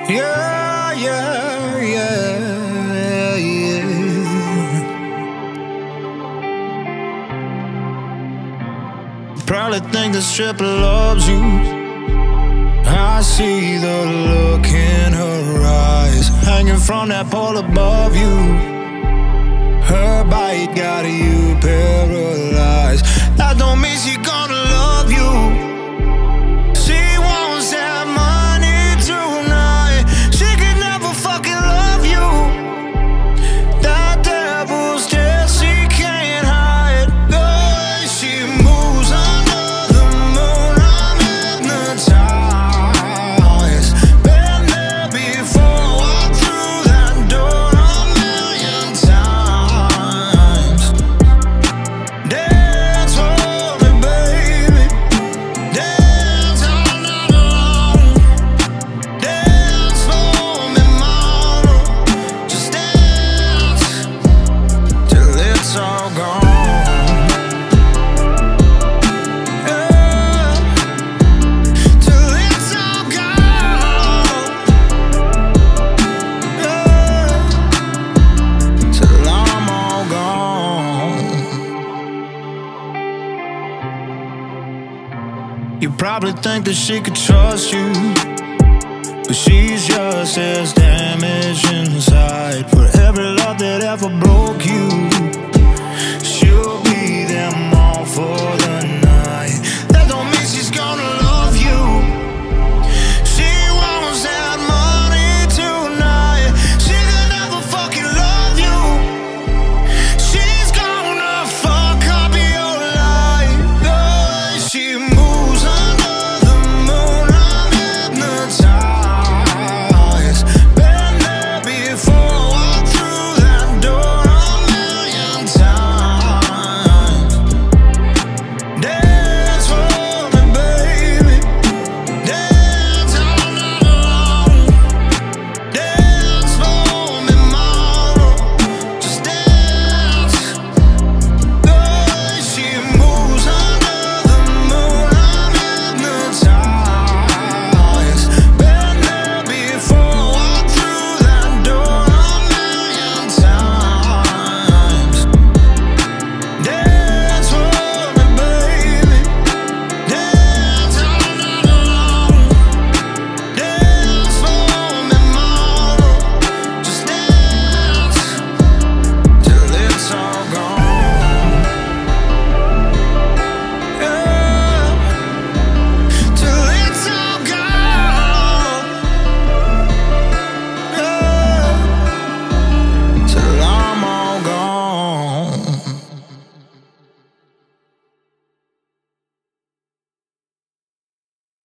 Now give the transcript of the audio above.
Yeah, yeah, yeah, yeah. Probably think this stripper loves you. I see the look in her eyes, hanging from that pole above you. Her bite got you paralyzed. That don't mean she gonna love you. She wants that money tonight. She could never fucking love you. That devil's test she can't hide. The way she moves under the moon, I'm hypnotized. Been there before, walked through that door a million times. Dance for me, baby. Dance all night long. Dance for me, mama. Just dance till it's all gone. Yeah, till it's all gone. Yeah, till I'm all gone. You probably think that she could trust you, but she's just as damaged inside. For every love that ever broke you,